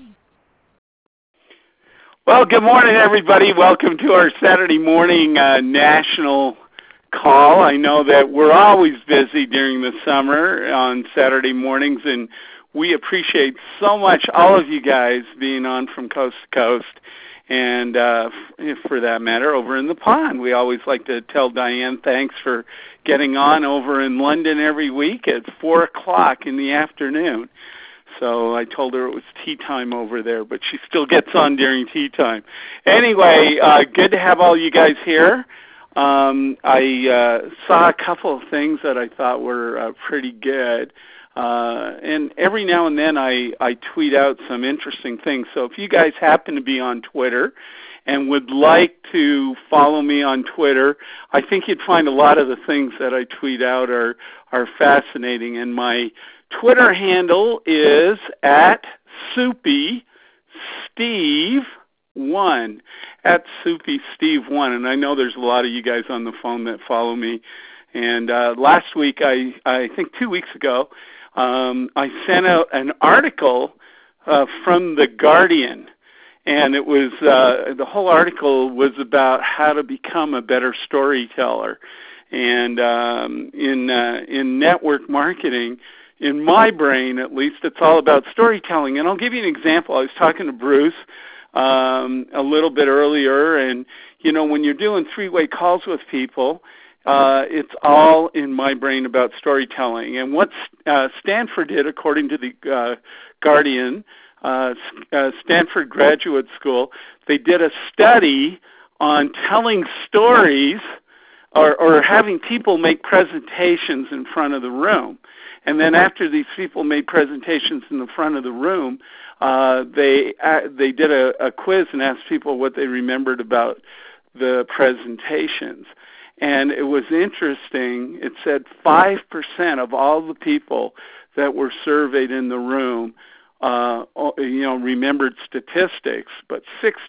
Well, good morning, everybody. Welcome to our Saturday morning national call. I know that we're always busy during the summer on Saturday mornings, and we appreciate so much all of you guys being on from coast to coast, and for that matter, over in the pond. We always like to tell Diane thanks for getting on over in London every week at 4 o'clock in the afternoon. So I told her it was tea time over there, but she still gets on during tea time. Anyway, good to have all you guys here. I saw a couple of things that I thought were pretty good. And every now and then I tweet out some interesting things. So if you guys happen to be on Twitter and would like to follow me on Twitter, I think you'd find a lot of the things that I tweet out are fascinating. And my Twitter handle is at SoupySteve1, at SoupySteve1. And I know there's a lot of you guys on the phone that follow me. And last week, I think 2 weeks ago, I sent out an article from The Guardian. And it was the whole article was about how to become a better storyteller. And in network marketing, in my brain, at least, it's all about storytelling. And I'll give you an example. I was talking to Bruce a little bit earlier, and, you know, when you're doing three-way calls with people, it's all in my brain about storytelling. And what Stanford did, according to the Guardian, Stanford Graduate School, they did a study on telling stories or having people make presentations in front of the room. And then after these people made presentations in the front of the room, they did a quiz and asked people what they remembered about the presentations. And it was interesting. It said 5% of all the people that were surveyed in the room, remembered statistics, but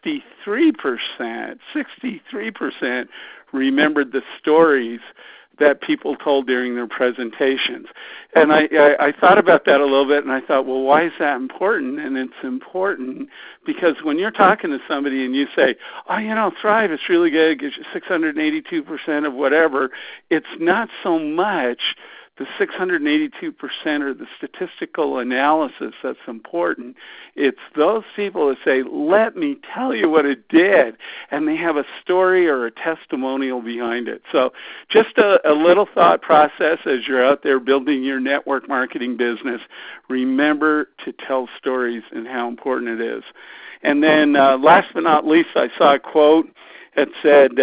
63% remembered the stories that people told during their presentations. And I thought about that a little bit, and I thought, well, why is that important? And it's important because when you're talking to somebody and you say, Thrive, it's really good, it gives you 682% of whatever, it's not so much the 682% or the statistical analysis that's important. It's those people that say, let me tell you what it did, and they have a story or a testimonial behind it. So just a little thought process as you're out there building your network marketing business. Remember to tell stories and how important it is. And then last but not least, I saw a quote that said,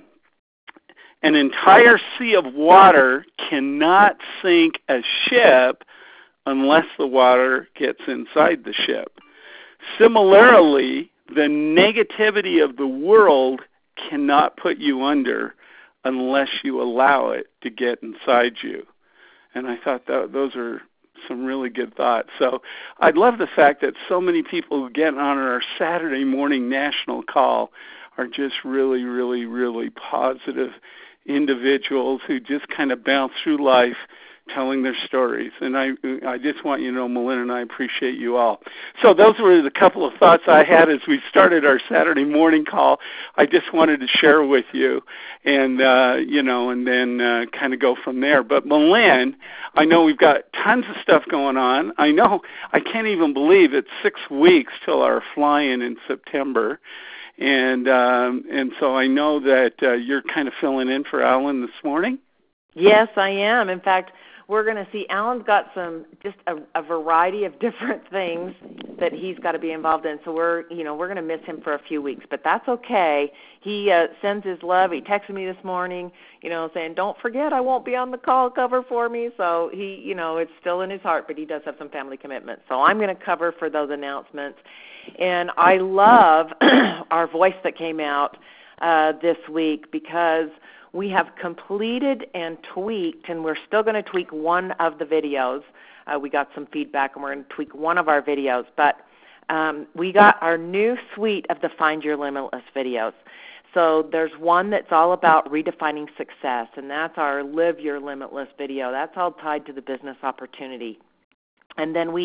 an entire sea of water cannot sink a ship unless the water gets inside the ship. Similarly, the negativity of the world cannot put you under unless you allow it to get inside you. And I thought those are some really good thoughts. So I love the fact that so many people who get on our Saturday morning national call are just really, really, really positive individuals who just kind of bounce through life telling their stories. And I just want you to know, Melinda and I appreciate you all. So those were the couple of thoughts I had as we started our Saturday morning call. I just wanted to share with you and, and then kind of go from there. But Melinda, I know we've got tons of stuff going on. I know I can't even believe it's 6 weeks till our fly-in in September. And so I know that you're kind of filling in for Alan this morning. Yes, I am. In fact, we're going to see Alan's got just a variety of different things that he's got to be involved in. So we're going to miss him for a few weeks, but that's okay. He sends his love. He texted me this morning, saying, "Don't forget, I won't be on the call. Cover for me." So he, it's still in his heart, but he does have some family commitments. So I'm going to cover for those announcements. And I love our voice that came out this week because we have completed and tweaked, and we're still going to tweak one of the videos. We got some feedback, and we're going to tweak one of our videos. But we got our new suite of the Find Your Limitless videos. So there's one that's all about redefining success, and that's our Live Your Limitless video. That's all tied to the business opportunity. And then we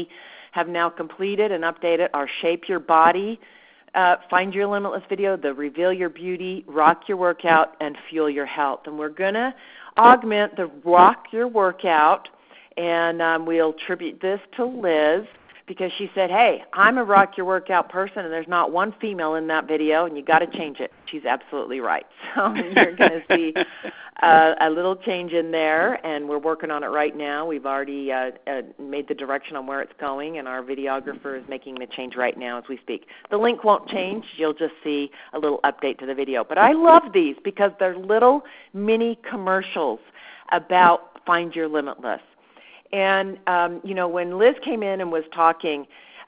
have now completed and updated our Shape Your Body, Find Your Limitless video, the Reveal Your Beauty, Rock Your Workout, and Fuel Your Health. And we're going to augment the Rock Your Workout, and we'll attribute this to Liz, because she said, hey, I'm a Rock Your Workout person, and there's not one female in that video, and you got to change it. She's absolutely right. So you're going to see a little change in there, and we're working on it right now. We've already made the direction on where it's going, and our videographer is making the change right now as we speak. The link won't change. You'll just see a little update to the video. But I love these because they're little mini commercials about Find Your Limitless. And, when Liz came in and was talking,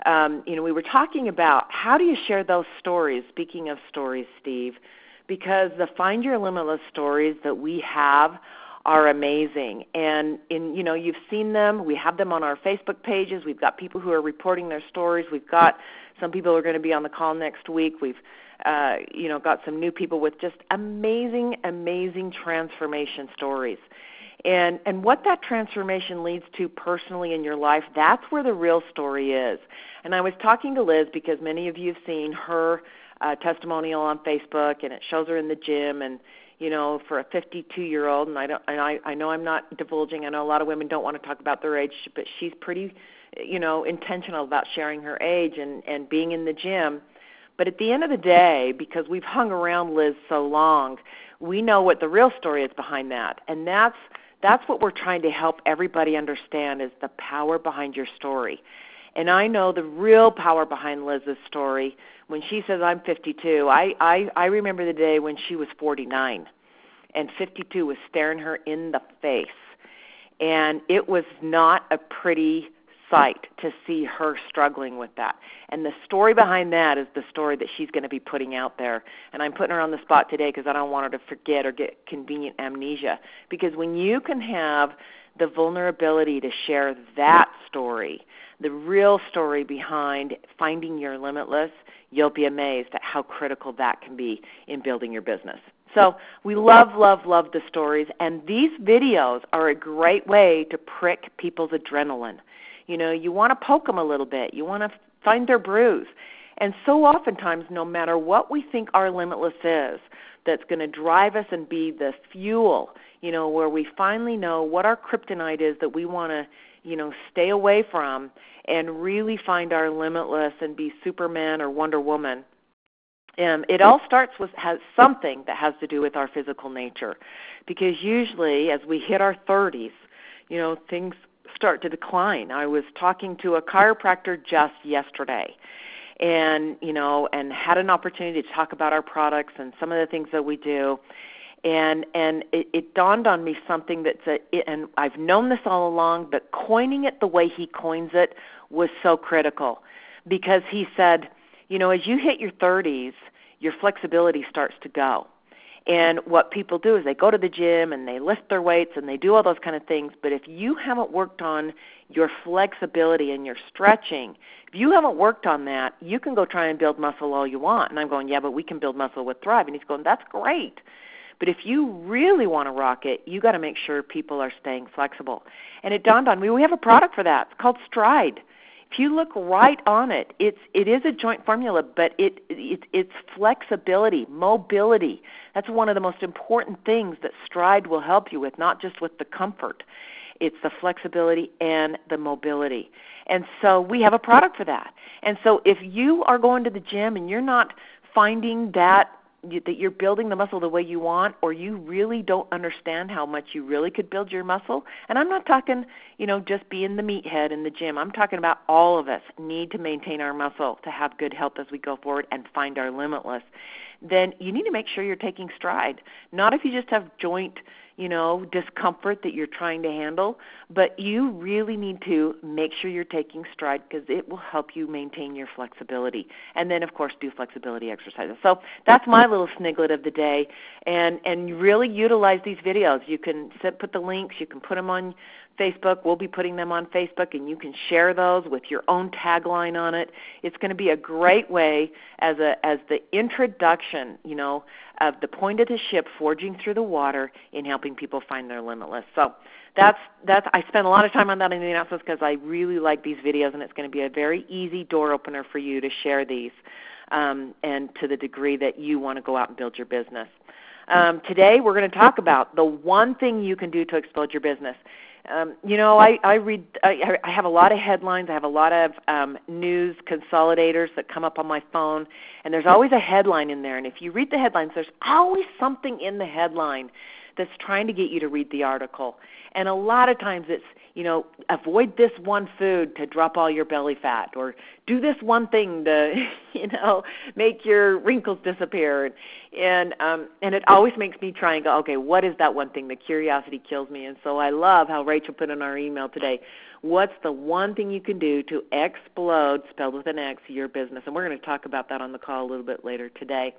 we were talking about how do you share those stories, speaking of stories, Steve, because the Find Your Limitless stories that we have are amazing. And, you've seen them. We have them on our Facebook pages. We've got people who are reporting their stories. We've got some people who are going to be on the call next week. We've, got some new people with just amazing, amazing transformation stories. And what that transformation leads to personally in your life, that's where the real story is. And I was talking to Liz because many of you have seen her testimonial on Facebook, and it shows her in the gym, and for a 52-year-old, and I know I'm not divulging. I know a lot of women don't want to talk about their age, but she's pretty, intentional about sharing her age and being in the gym. But at the end of the day, because we've hung around Liz so long, we know what the real story is behind that, and that's what we're trying to help everybody understand is the power behind your story. And I know the real power behind Liz's story. When she says, I'm 52, I remember the day when she was 49, and 52 was staring her in the face. And it was not a pretty sight to see her struggling with that. And the story behind that is the story that she's going to be putting out there. And I'm putting her on the spot today because I don't want her to forget or get convenient amnesia. Because when you can have the vulnerability to share that story, the real story behind finding your limitless, you'll be amazed at how critical that can be in building your business. So we love, love, love the stories. And these videos are a great way to prick people's adrenaline. You want to poke them a little bit. You want to find their bruise. And so oftentimes, no matter what we think our limitless is, that's going to drive us and be the fuel, where we finally know what our kryptonite is that we want to, stay away from and really find our limitless and be Superman or Wonder Woman. It all starts with something that has to do with our physical nature. Because usually as we hit our 30s, things start to decline. I was talking to a chiropractor just yesterday and had an opportunity to talk about our products and some of the things that we do. And it dawned on me something and I've known this all along, but coining it the way he coins it was so critical because he said, as you hit your 30s, your flexibility starts to go. And what people do is they go to the gym and they lift their weights and they do all those kind of things. But if you haven't worked on your flexibility and your stretching, if you haven't worked on that, you can go try and build muscle all you want. And I'm going, yeah, but we can build muscle with Thrive. And he's going, that's great. But if you really want to rock it, you got to make sure people are staying flexible. And it dawned on me, we have a product for that. It's called Stride. If you look right on it, it is a joint formula, but it's flexibility, mobility. That's one of the most important things that Stride will help you with, not just with the comfort. It's the flexibility and the mobility. And so we have a product for that. And so if you are going to the gym and you're not finding that you're building the muscle the way you want, or you really don't understand how much you really could build your muscle, and I'm not talking, just being the meathead in the gym. I'm talking about all of us need to maintain our muscle to have good health as we go forward and find our limitless. Then you need to make sure you're taking Stride. Not if you just have joint, discomfort that you're trying to handle, but you really need to make sure you're taking Stride because it will help you maintain your flexibility. And then, of course, do flexibility exercises. So that's my little sniglet of the day. And really utilize these videos. You can put the links. You can put them on Facebook. We'll be putting them on Facebook, and you can share those with your own tagline on it. It's going to be a great way as the introduction, of the point of the ship forging through the water in helping people find their limitless. So that's I spent a lot of time on that in the announcements because I really like these videos, and it's going to be a very easy door opener for you to share these, and to the degree that you want to go out and build your business. Today we're going to talk about the one thing you can do to explode your business. I have a lot of headlines. I have a lot of news consolidators that come up on my phone, and there's always a headline in there. And if you read the headlines, there's always something in the headline that's trying to get you to read the article. And a lot of times it's, avoid this one food to drop all your belly fat, or do this one thing to, make your wrinkles disappear. And it always makes me try and go, okay, what is that one thing? The curiosity kills me. And so I love how Rachel put in our email today, what's the one thing you can do to explode, spelled with an X, your business? And we're going to talk about that on the call a little bit later today.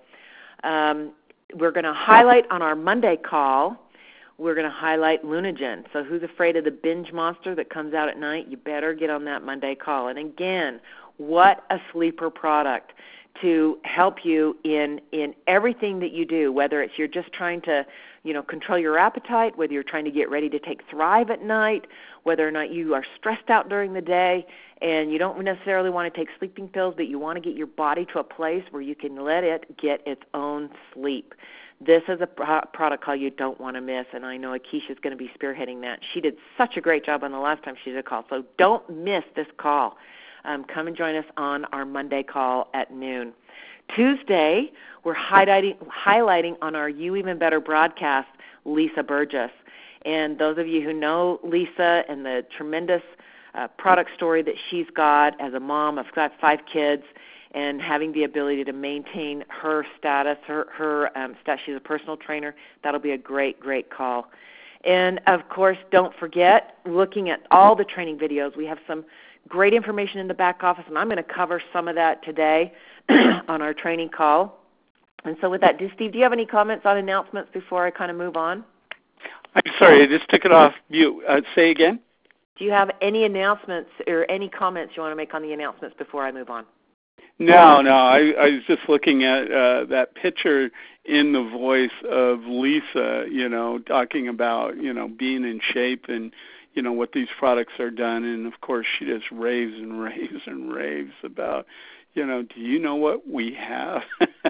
We're going to highlight on our Monday call, we're going to highlight Lunagen. So who's afraid of the binge monster that comes out at night? You better get on that Monday call. And again, what a sleeper product to help you in everything that you do, whether it's you're just trying to, control your appetite, whether you're trying to get ready to take Thrive at night, whether or not you are stressed out during the day and you don't necessarily want to take sleeping pills, but you want to get your body to a place where you can let it get its own sleep. This is a product call you don't want to miss, and I know Akeisha is going to be spearheading that. She did such a great job on the last time she did a call, so don't miss this call. Come and join us on our Monday call at noon. Tuesday, we're highlighting on our You Even Better broadcast, Lisa Burgess. And those of you who know Lisa and the tremendous product story that she's got as a mom of 5 kids, and having the ability to maintain her status, she's a personal trainer. That'll be a great, great call. And, of course, don't forget, looking at all the training videos, we have some great information in the back office, and I'm going to cover some of that today on our training call. And so with that, Steve, do you have any comments on announcements before I kind of move on? I'm sorry, I just took it off mute. Say again? Do you have any announcements or any comments you want to make on the announcements before I move on? No. I was just looking at that picture in the voice of Lisa, talking about, being in shape and, what these products are done. And, of course, she just raves and raves and raves about, do you know what we have?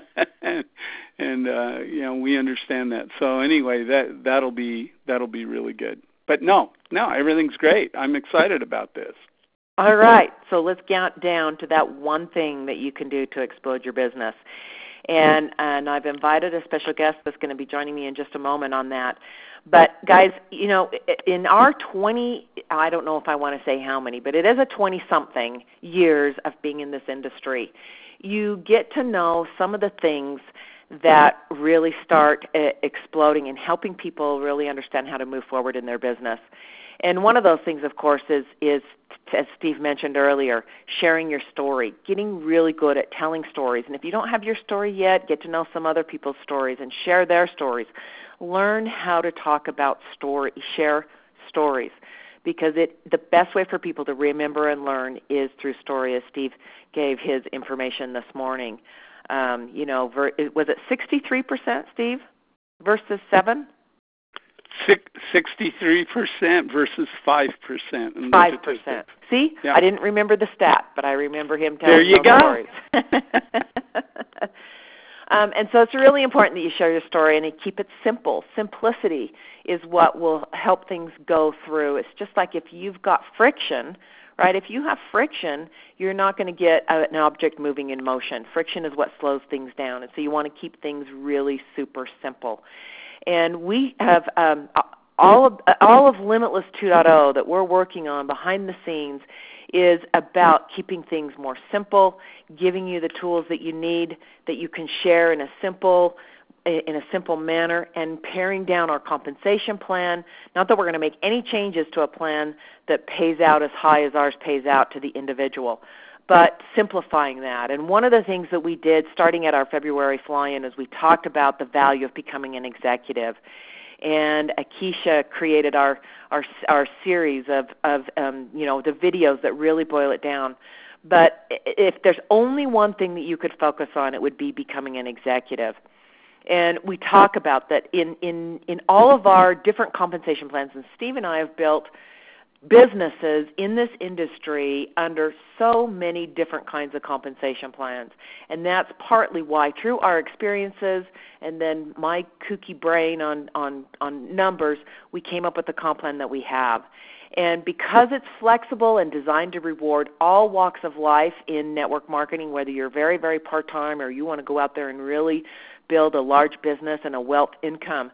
and we understand that. So anyway, that'll be really good. But no, everything's great. I'm excited about this. All right, so let's get down to that one thing that you can do to explode your business. And I've invited a special guest that's going to be joining me in just a moment on that. But, guys, in our 20, I don't know if I want to say how many, but it is a 20-something years of being in this industry, you get to know some of the things that really start exploding and helping people really understand how to move forward in their business. And one of those things, of course, is as Steve mentioned earlier, sharing your story, getting really good at telling stories. And if you don't have your story yet, get to know some other people's stories and share their stories. Learn how to talk about share stories, because the best way for people to remember and learn is through story, as Steve gave his information this morning. Was it 63%, Steve, versus 7%? 63% versus 5%. 5%. See, yeah. I didn't remember the stat, but I remember him telling those stories. And so it's really important that you share your story and you keep it simple. Simplicity is what will help things go through. It's just like if you've got friction, right? If you have friction, you're not going to get an object moving in motion. Friction is what slows things down, and so you want to keep things really super simple. And we have all of Limitless 2.0 that we're working on behind the scenes is about keeping things more simple, giving you the tools that you need that you can share in a simple manner, and paring down our compensation plan. Not that we're going to make any changes to a plan that pays out as high as ours pays out to the individual, but simplifying that. And one of the things that we did starting at our February fly-in is we talked about the value of becoming an executive. and Akeisha created our series of the videos that really boil it down. But if there's only one thing that you could focus on, it would be becoming an executive. And we talk about that in all of our different compensation plans. And Steve and I have built businesses in this industry under so many different kinds of compensation plans. And that's partly why, through our experiences and then my kooky brain on numbers, we came up with the comp plan that we have. And because it's flexible and designed to reward all walks of life in network marketing, whether you're very, very part-time or you want to go out there and really build a large business and a wealth income,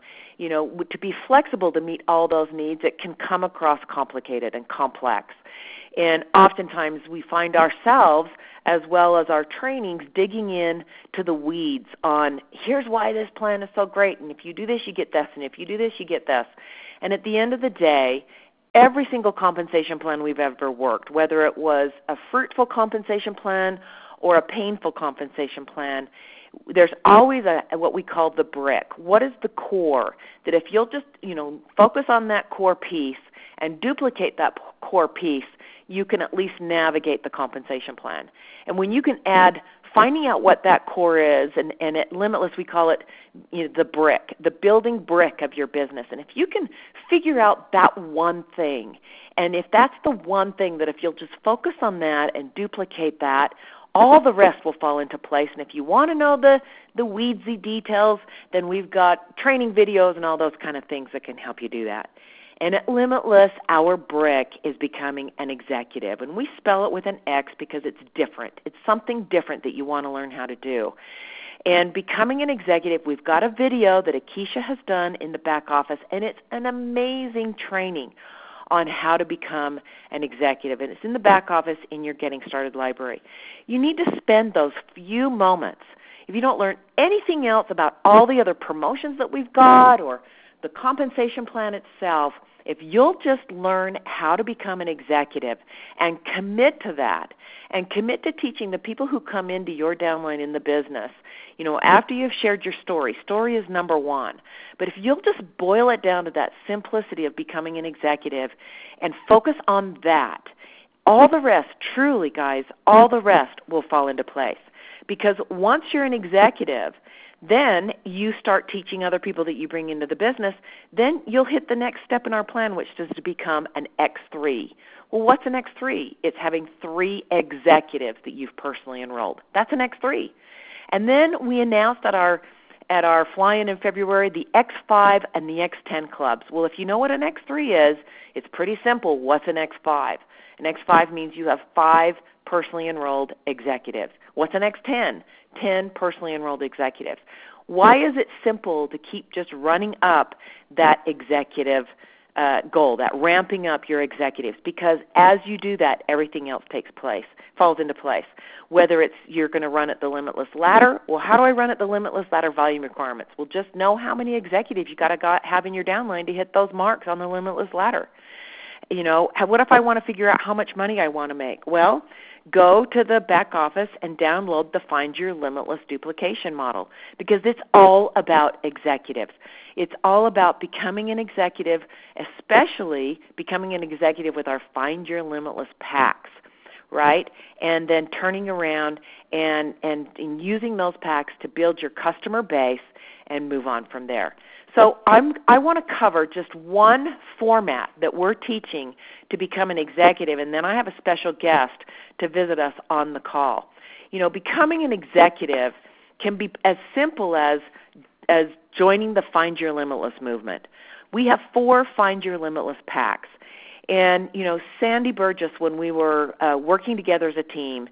to be flexible to meet all those needs, it can come across complicated and complex. And oftentimes we find ourselves, as well as our trainings, digging in to the weeds on, here's why this plan is so great, and if you do this, you get this, and if you do this, you get this. And at the end of the day, every single compensation plan we've ever worked, whether it was a fruitful compensation plan or a painful compensation plan, there's always what we call the brick. What is the core? That if you'll just, focus on that core piece and duplicate that core piece, you can at least navigate the compensation plan. And when you can add finding out what that core is, and at Limitless we call it the brick, the building brick of your business. And if you can figure out that one thing, and if that's the one thing that if you'll just focus on that and duplicate that, all the rest will fall into place. And if you want to know the weedsy details, then we've got training videos and all those kind of things that can help you do that. And at Limitless, our brick is becoming an executive. And we spell it with an X because it's different. It's something different that you want to learn how to do. And becoming an executive, we've got a video that Akeisha has done in the back office, and it's an amazing training on how to become an executive. And it's in the back office in your Getting Started library. You need to spend those few moments. If you don't learn anything else about all the other promotions that we've got or the compensation plan itself, if you'll just learn how to become an executive and commit to that and commit to teaching the people who come into your downline in the business, after you've shared your story is number one. But if you'll just boil it down to that simplicity of becoming an executive and focus on that, all the rest, truly, guys, all the rest will fall into place. Because once you're an executive, then you start teaching other people that you bring into the business, then you'll hit the next step in our plan, which is to become an X3. Well, what's an X3? It's having 3 executives that you've personally enrolled. That's an X3. And then we announced at our fly-in February the X5 and the X10 clubs. Well, if you know what an X3 is, it's pretty simple. What's an X5? An X5 means you have 5 personally enrolled executives. What's an X10? 10 personally enrolled executives. Why is it simple to keep just running up that executive goal, that ramping up your executives? Because as you do that, everything else falls into place. Whether it's you're going to run at the Limitless Ladder, well, how do I run at the Limitless Ladder volume requirements? Well, just know how many executives you got to have in your downline to hit those marks on the Limitless Ladder. What if I want to figure out how much money I want to make? Well, go to the back office and download the Find Your Limitless Duplication model, because it's all about executives. It's all about becoming an executive, especially becoming an executive with our Find Your Limitless packs, right? And then turning around and using those packs to build your customer base and move on from there. So I want to cover just one format that we're teaching to become an executive, and then I have a special guest to visit us on the call. Becoming an executive can be as simple as joining the Find Your Limitless movement. We have 4 Find Your Limitless packs. And, Sandy Burgess, when we were working together as a team,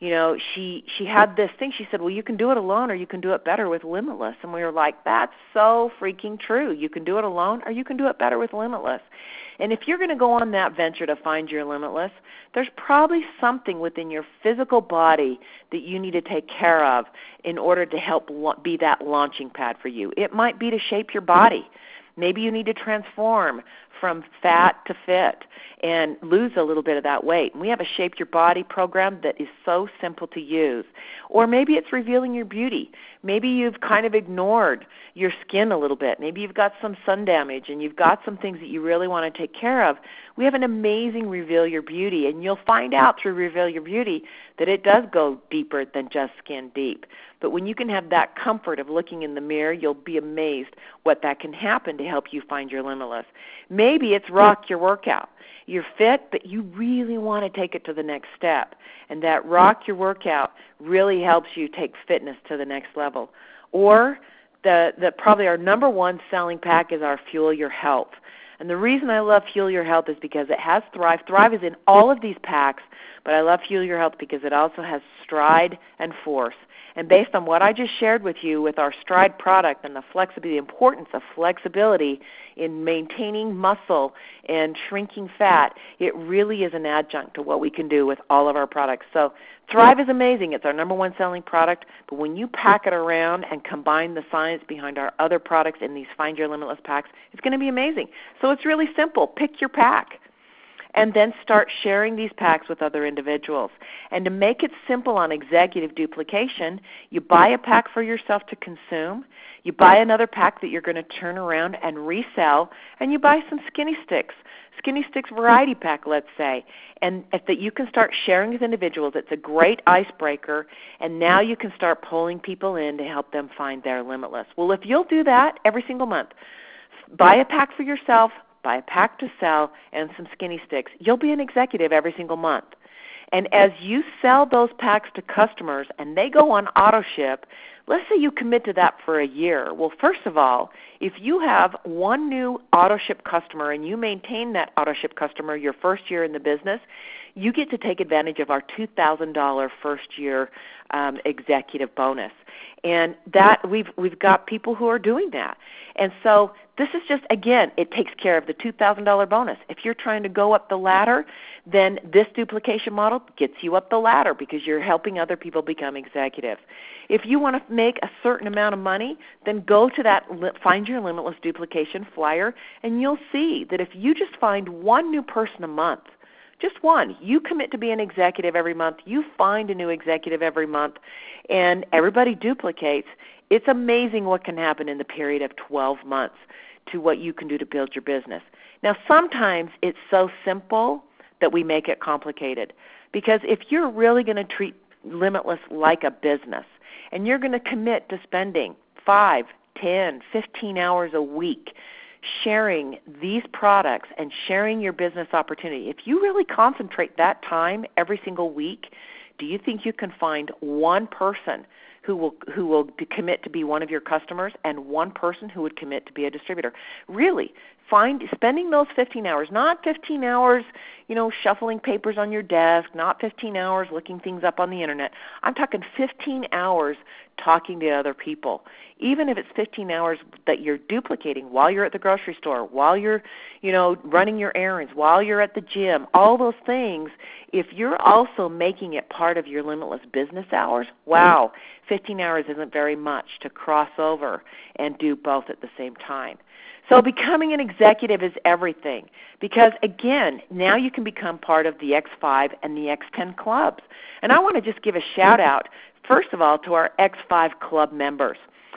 she had this thing. She said, well, you can do it alone or you can do it better with Limitless. And we were like, that's so freaking true. You can do it alone or you can do it better with Limitless. And if you're going to go on that venture to find your Limitless, there's probably something within your physical body that you need to take care of in order to help be that launching pad for you. It might be to shape your body. Maybe you need to transform from fat to fit and lose a little bit of that weight. And we have a Shape Your Body program that is so simple to use. Or maybe it's revealing your beauty. Maybe you've kind of ignored your skin a little bit. Maybe you've got some sun damage and you've got some things that you really want to take care of. We have an amazing Reveal Your Beauty, and you'll find out through Reveal Your Beauty that it does go deeper than just skin deep. But when you can have that comfort of looking in the mirror, you'll be amazed what that can happen to help you find your limitless. Maybe it's Rock Your Workout. You're fit, but you really want to take it to the next step. And that Rock Your Workout really helps you take fitness to the next level. Or probably our number one selling pack is our Fuel Your Health. And the reason I love Fuel Your Health is because it has Thrive. Thrive is in all of these packs, but I love Fuel Your Health because it also has Stride and Force. And based on what I just shared with you with our Stride product and the flexibility, the importance of flexibility in maintaining muscle and shrinking fat, it really is an adjunct to what we can do with all of our products. So Thrive is amazing. It's our number one selling product, but when you pack it around and combine the science behind our other products in these Find Your Limitless packs, it's going to be amazing. So it's really simple. Pick your pack. And then start sharing these packs with other individuals. And to make it simple on executive duplication, you buy a pack for yourself to consume, you buy another pack that you're going to turn around and resell, and you buy some Skinny Sticks variety pack, let's say, and that you can start sharing with individuals. It's a great icebreaker, and now you can start pulling people in to help them find their limitless. Well, if you'll do that every single month, buy a pack for yourself, buy a pack to sell, and some Skinny Sticks, you'll be an executive every single month. And as you sell those packs to customers and they go on auto ship, let's say you commit to that for a year. Well, first of all, if you have one new auto ship customer and you maintain that auto ship customer your first year in the business, you get to take advantage of our $2,000 first year executive bonus. And that we've got people who are doing that. And so this is just, again, it takes care of the $2,000 bonus. If you're trying to go up the ladder, then this duplication model gets you up the ladder because you're helping other people become executives. If you want to make a certain amount of money, then go to that Find Your Limitless duplication flyer, and you'll see that if you just find one new person a month, just one. You commit to be an executive every month. You find a new executive every month, and everybody duplicates. It's amazing what can happen in the period of 12 months to what you can do to build your business. Now, sometimes it's so simple that we make it complicated, because if you're really going to treat Limitless like a business and you're going to commit to spending 5, 10, 15 hours a week sharing these products and sharing your business opportunity, if you really concentrate that time every single week, do you think you can find one person who will commit to be one of your customers and one person who would commit to be a distributor? Really, spending those 15 hours, not 15 hours, shuffling papers on your desk, not 15 hours looking things up on the internet. I'm talking 15 hours talking to other people. Even if it's 15 hours that you're duplicating while you're at the grocery store, while you're, running your errands, while you're at the gym, all those things, if you're also making it part of your Limitless business hours, wow, 15 hours isn't very much to cross over and do both at the same time. So becoming an executive is everything because, again, now you can become part of the X5 and the X10 clubs. And I want to just give a shout-out, first of all, to our X5 club members.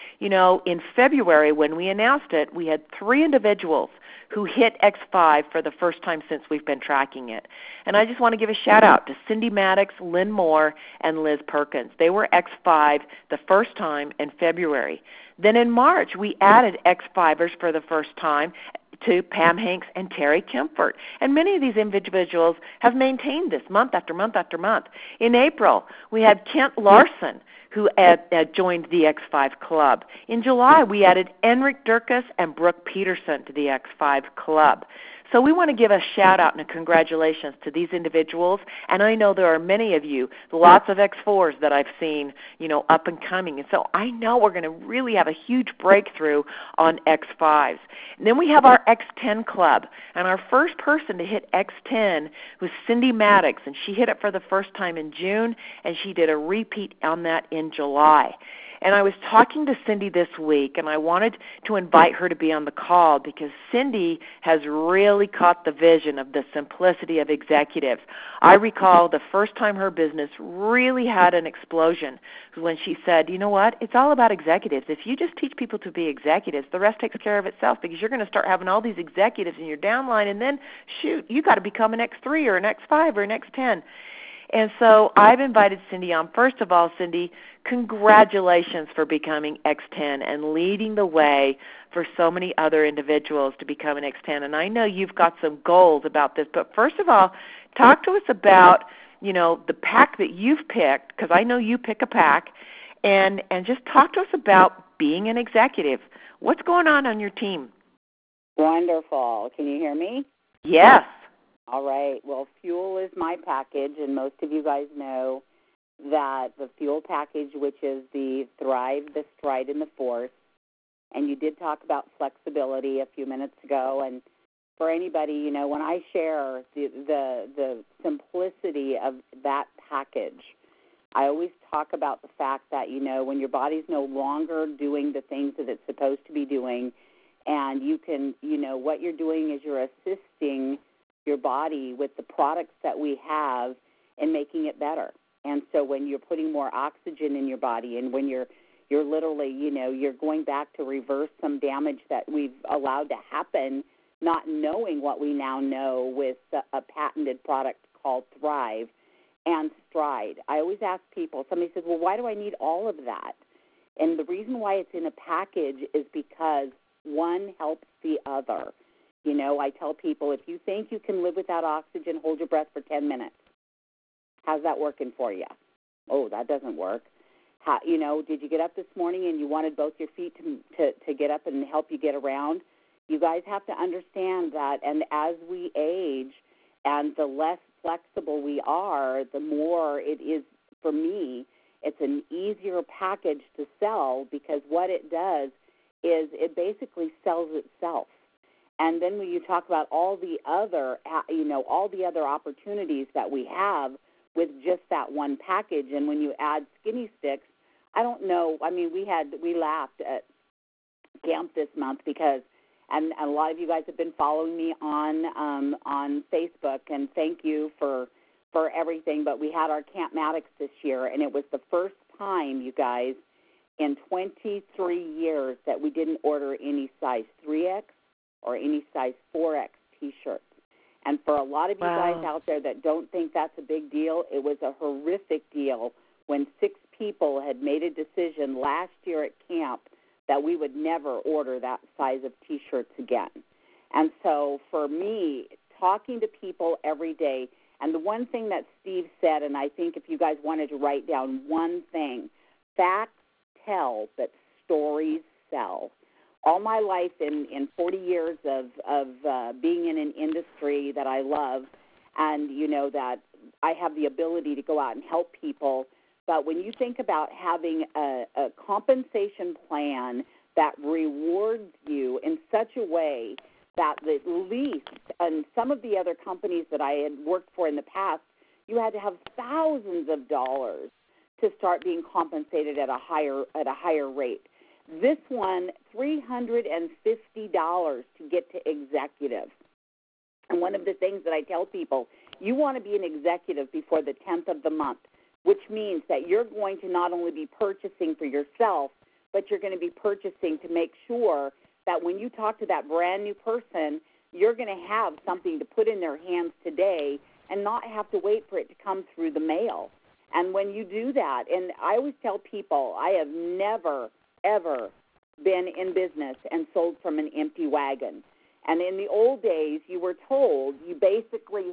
In February when we announced it, we had 3 individuals who hit X5 for the first time since we've been tracking it. And I just want to give a shout-out to Cindy Maddox, Lynn Moore, and Liz Perkins. They were X5 the first time in February. Then in March, we added X5ers for the first time to Pam Hanks and Terry Kempfert. And many of these individuals have maintained this month after month after month. In April, we had Kent Larson, who joined the X5 Club. In July, we added Enric Durkas and Brooke Peterson to the X5 Club. So we want to give a shout-out and a congratulations to these individuals, and I know there are many of you, lots of X4s that I've seen, up and coming, and so I know we're going to really have a huge breakthrough on X5s. And then we have our X10 Club, and our first person to hit X10 was Cindy Maddox, and she hit it for the first time in June, and she did a repeat on that in July. And I was talking to Cindy this week, and I wanted to invite her to be on the call because Cindy has really caught the vision of the simplicity of executives. I recall the first time her business really had an explosion was when she said, you know what, it's all about executives. If you just teach people to be executives, the rest takes care of itself because you're going to start having all these executives in your downline, and then, shoot, you got to become an X3 or an X5 or an X10. And so I've invited Cindy on. First of all, Cindy, congratulations for becoming X10 and leading the way for so many other individuals to become an X10. And I know you've got some goals about this, but first of all, talk to us about, you know, the pack that you've picked, because I know you pick a pack, and just talk to us about being an executive. What's going on your team? Wonderful. Can you hear me? Yes. All right. Well, Fuel is my package, and most of you guys know that the Fuel package, which is the Thrive, the Stride, and the Force, and you did talk about flexibility a few minutes ago, and for anybody, you know, when I share the simplicity of that package, I always talk about the fact that, you know, when your body's no longer doing the things that it's supposed to be doing, and you can, you know, what you're doing is you're assisting your body with the products that we have and making it better. And so when you're putting more oxygen in your body and when you're literally, you know, you're going back to reverse some damage that we've allowed to happen, not knowing what we now know with a patented product called Thrive and Stride. I always ask people, somebody says, well, why do I need all of that? And the reason why it's in a package is because one helps the other. You know, I tell people, if you think you can live without oxygen, hold your breath for 10 minutes. How's that working for you? Oh, that doesn't work. How, you know, did you get up this morning and you wanted both your feet to get up and help you get around? You guys have to understand that, and as we age and the less flexible we are, the more it is, for me, it's an easier package to sell because what it does is it basically sells itself. And then when you talk about all the other, you know, all the other opportunities that we have with just that one package, and when you add Skinny Sticks, I don't know. I mean, we laughed at camp this month because, and a lot of you guys have been following me on Facebook, and thank you for everything. But we had our Camp Maddox this year, and it was the first time, you guys, in 23 years that we didn't order any size 3X or any size 4X T-shirts. And for a lot of you guys out there that don't think that's a big deal, it was a horrific deal when 6 people had made a decision last year at camp that we would never order that size of T-shirts again. And so for me, talking to people every day, and the one thing that Steve said, and I think if you guys wanted to write down one thing, facts tell, but stories sell. All my life in 40 years of being in an industry that I love, and, you know, that I have the ability to go out and help people, but when you think about having a compensation plan that rewards you in such a way that at least, and some of the other companies that I had worked for in the past, you had to have thousands of dollars to start being compensated at a higher rate. This one, $350 to get to executive. And one of the things that I tell people, you want to be an executive before the 10th of the month, which means that you're going to not only be purchasing for yourself, but you're going to be purchasing to make sure that when you talk to that brand new person, you're going to have something to put in their hands today and not have to wait for it to come through the mail. And when you do that, and I always tell people, I have never, ever been in business and sold from an empty wagon. And in the old days, you were told you basically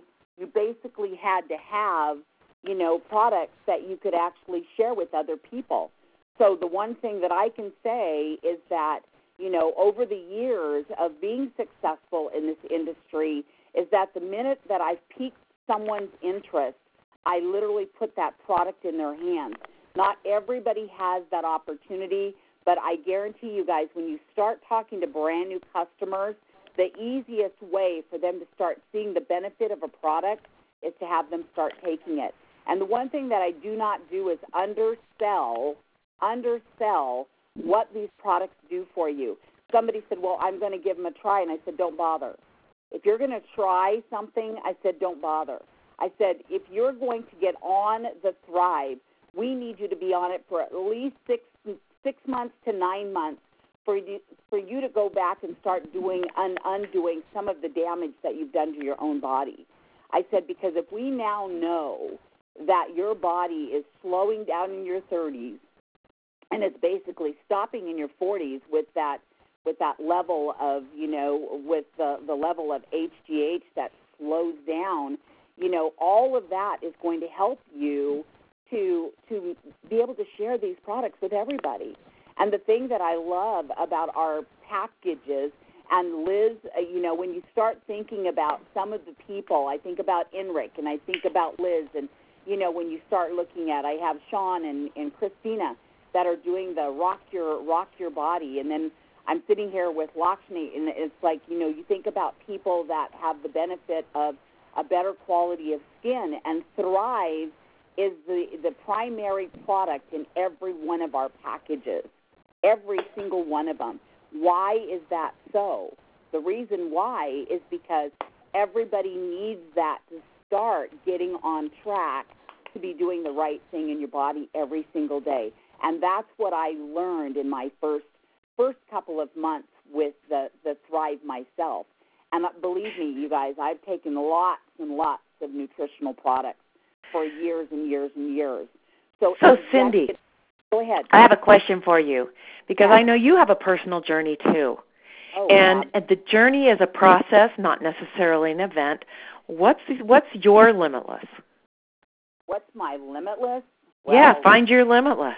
had to have, you know, products that you could actually share with other people. So the one thing that I can say is that, you know, over the years of being successful in this industry is that the minute that I've piqued someone's interest, I literally put that product in their hands. Not everybody has that opportunity, but I guarantee you guys, when you start talking to brand new customers, the easiest way for them to start seeing the benefit of a product is to have them start taking it. And the one thing that I do not do is undersell undersell what these products do for you. Somebody said, well, I'm going to give them a try, and I said, don't bother. If you're going to try something, I said, don't bother. I said, if you're going to get on the Thrive, we need you to be on it for at least six months to 9 months for you to go back and start doing and undoing some of the damage that you've done to your own body. I said, because if we now know that your body is slowing down in your 30s and it's basically stopping in your 40s with that level of, with the level of HGH that slows down, all of that is going to help you to be able to share these products with everybody. And the thing that I love about our packages, and Liz, when you start thinking about some of the people, I think about Enric and I think about Liz, and, when you start looking at, I have Sean and Christina that are doing the rock your body, and then I'm sitting here with Lakshmi, and it's like, you think about people that have the benefit of a better quality of skin, and Thrive is the primary product in every one of our packages, every single one of them. Why is that so? The reason why is because everybody needs that to start getting on track to be doing the right thing in your body every single day. And that's what I learned in my first couple of months with the Thrive myself. And believe me, you guys, I've taken lots and lots of nutritional products for years and years and years. So Cindy, go ahead. I have a question for you, because I know you have a personal journey too. Oh, and the journey is a process, not necessarily an event. What's your limitless? What's my limitless? Find your limitless.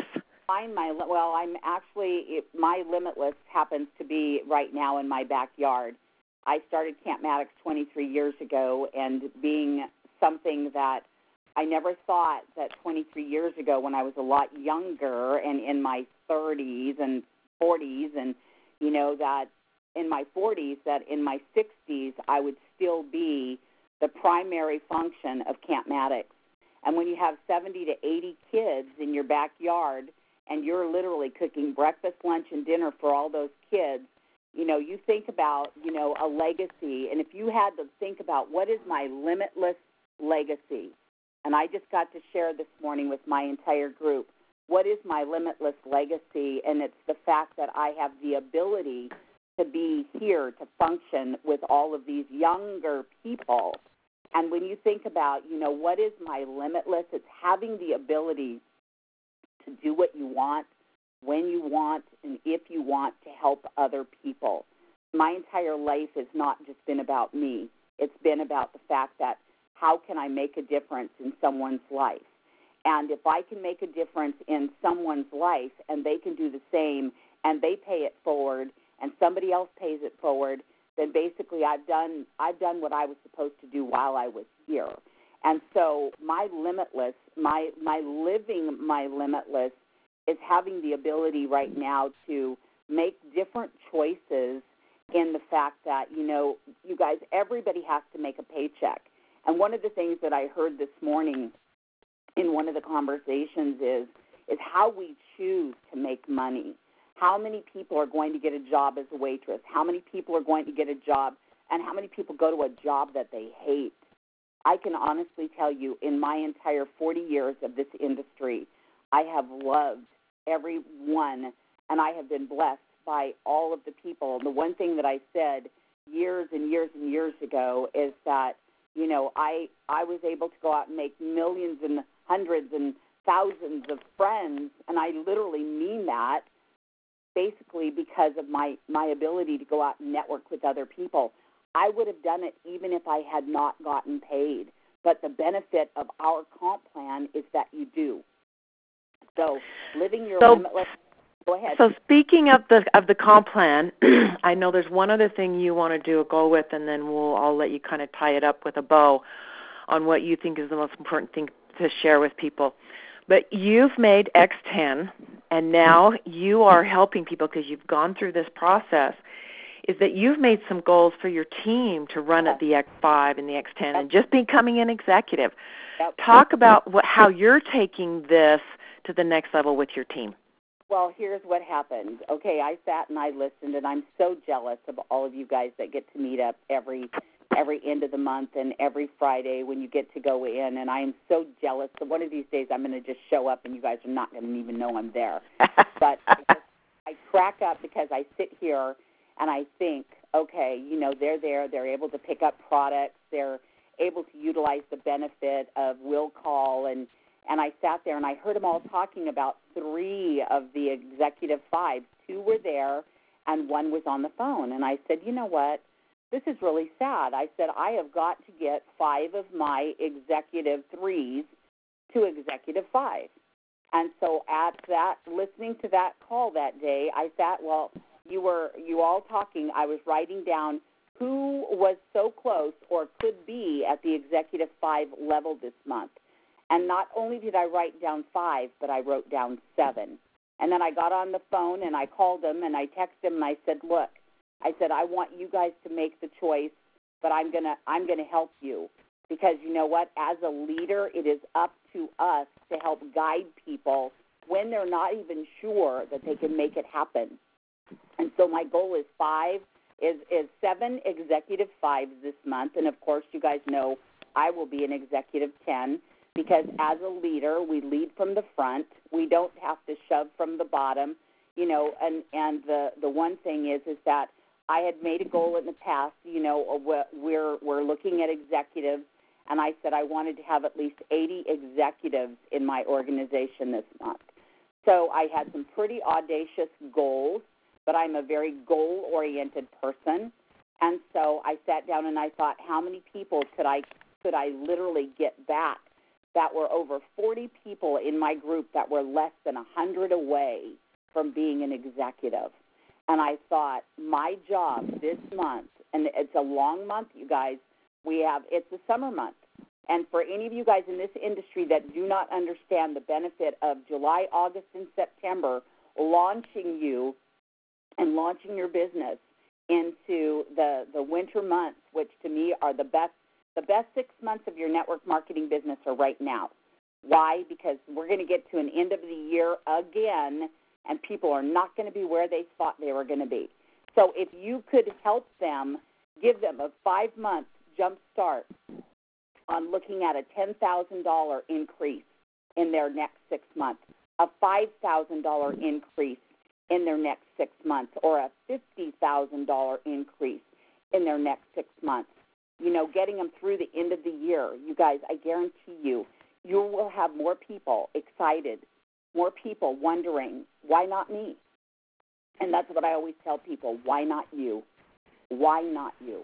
I'm actually, my limitless happens to be right now in my backyard. I started Camp Maddox 23 years ago, and being something that I never thought that 23 years ago, when I was a lot younger and in my 30s and 40s, and, that in my 40s, that in my 60s, I would still be the primary function of Camp Maddox. And when you have 70 to 80 kids in your backyard, and you're literally cooking breakfast, lunch, and dinner for all those kids, you think about, a legacy. And if you had to think about what is my limitless legacy, and I just got to share this morning with my entire group, what is my limitless legacy? And it's the fact that I have the ability to be here to function with all of these younger people. And when you think about, what is my limitless, it's having the ability to do what you want, when you want, and if you want, to help other people. My entire life has not just been about me. It's been about the fact that how can I make a difference in someone's life? And if I can make a difference in someone's life and they can do the same and they pay it forward and somebody else pays it forward, then basically I've done what I was supposed to do while I was here. And so my limitless, my living my limitless is having the ability right now to make different choices in the fact that, you guys, everybody has to make a paycheck. And one of the things that I heard this morning in one of the conversations is how we choose to make money. How many people are going to get a job as a waitress? How many people are going to get a job? And how many people go to a job that they hate? I can honestly tell you, in my entire 40 years of this industry, I have loved everyone, and I have been blessed by all of the people. The one thing that I said years and years and years ago is that, I was able to go out and make millions and hundreds and thousands of friends, and I literally mean that, basically because of my ability to go out and network with other people. I would have done it even if I had not gotten paid. But the benefit of our comp plan is that you do. So living your limitless. Go ahead. So speaking of the comp plan, I know there's one other thing you want to go with, and then I'll let you kind of tie it up with a bow on what you think is the most important thing to share with people. But you've made X10, and now you are helping people because you've gone through this process, is that you've made some goals for your team to run at the X5 and the X10 and just becoming an executive. Talk about how you're taking this to the next level with your team. Well, here's what happened. Okay, I sat and I listened, and I'm so jealous of all of you guys that get to meet up every end of the month and every Friday when you get to go in, and I am so jealous. So one of these days I'm going to just show up, and you guys are not going to even know I'm there. But I crack up because I sit here and I think, okay, you know, they're there. They're able to pick up products. They're able to utilize the benefit of will call, and I sat there and I heard them all talking about 3 of the executive 5. 2 were there and 1 was on the phone. And I said, you know what? This is really sad. I said, I have got to get 5 of my executive 3s to executive 5. And so at that, listening to that call that day, I sat, well, you all talking, I was writing down who was so close or could be at the executive 5 level this month. And not only did I write down 5, but I wrote down 7. And then I got on the phone and I called them and I texted them and I said, look, I said, I want you guys to make the choice, but I'm gonna help you. Because you know what? As a leader, it is up to us to help guide people when they're not even sure that they can make it happen. And so my goal is 7 executive 5s this month. And, of course, you guys know I will be an executive 10 because as a leader, we lead from the front. We don't have to shove from the bottom, you know, and the one thing is that I had made a goal in the past, you know, we're looking at executives, and I said I wanted to have at least 80 executives in my organization this month. So I had some pretty audacious goals, but I'm a very goal-oriented person. And so I sat down and I thought, how many people could I literally get back? That were over 40 people in my group that were less than 100 away from being an executive. And I thought, my job this month, and it's a long month, you guys, it's a summer month. And for any of you guys in this industry that do not understand the benefit of July, August, and September launching you and launching your business into the winter months, which to me are the best 6 months of your network marketing business are right now. Why? Because we're going to get to an end of the year again, and people are not going to be where they thought they were going to be. So if you could help them, give them a 5-month jump start on looking at a $10,000 increase in their next 6 months, a $5,000 increase in their next 6 months, or a $50,000 increase in their next 6 months, you know, getting them through the end of the year, you guys, I guarantee you will have more people excited, more people wondering, why not me? And that's what I always tell people, why not you? Why not you?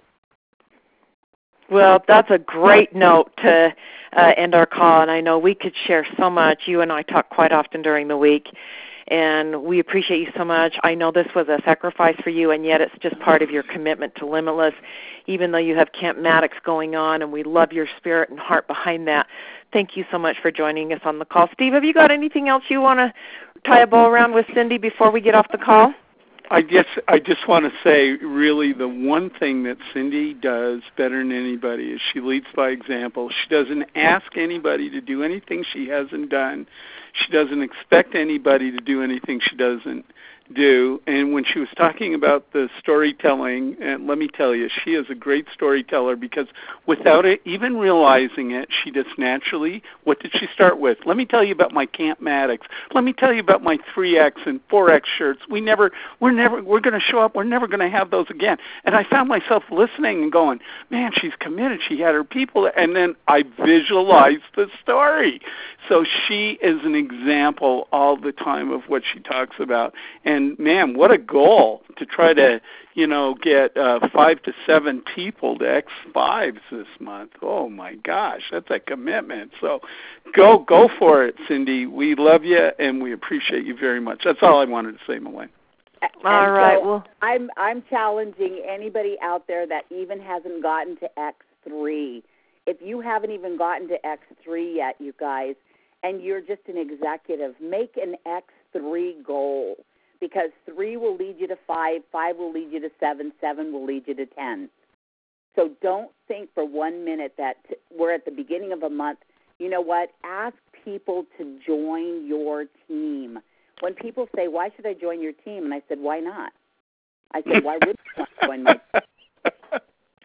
Well, that's a great note to end our call, and I know we could share so much. You and I talk quite often during the week, and we appreciate you so much. I know this was a sacrifice for you, and yet it's just part of your commitment to Limitless, even though you have Camp Maddox going on, and we love your spirit and heart behind that. Thank you so much for joining us on the call. Steve, have you got anything else you want to tie a bow around with Cindy before we get off the call? I just want to say, really, the one thing that Cindy does better than anybody is she leads by example. She doesn't ask anybody to do anything she hasn't done. She doesn't expect anybody to do anything she doesn't do. And when she was talking about the storytelling, and let me tell you, she is a great storyteller because without it even realizing it, she just naturally, what did she start with? Let me tell you about my Camp Maddox. Let me tell you about my 3X and 4X shirts. We're going to show up. We're never going to have those again. And I found myself listening and going, man, she's committed. She had her people. And then I visualized the story. So she is an example all the time of what she talks about. And, man, what a goal to try to, get 5 to 7 people to X5s this month. Oh, my gosh, that's a commitment. So go for it, Cindy. We love you, and we appreciate you very much. That's all I wanted to say, Melaine. All right. Well, I'm challenging anybody out there that even hasn't gotten to X3. If you haven't even gotten to X3 yet, you guys, and you're just an executive, make an X3 goal, because 3 will lead you to 5, 5 will lead you to 7, 7 will lead you to 10. So don't think for 1 minute that we're at the beginning of a month. You know what? Ask people to join your team. when people say, why should I join your team? And I said, why not? I said, why wouldn't you want to join my team?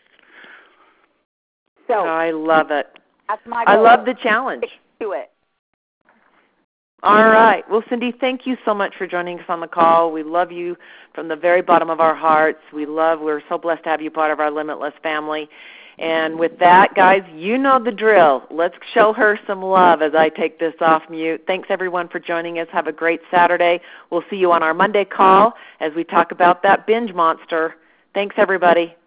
So I love it. That's my goal. I love the challenge. Stick to it. All right. Well, Cindy, thank you so much for joining us on the call. We love you from the very bottom of our hearts. We're so blessed to have you part of our Limitless family. And with that, guys, you know the drill. Let's show her some love as I take this off mute. Thanks, everyone, for joining us. Have a great Saturday. We'll see you on our Monday call as we talk about that binge monster. Thanks, everybody.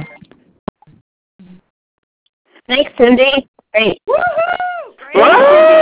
Thanks, Cindy. Great. Woohoo! Great. Woo!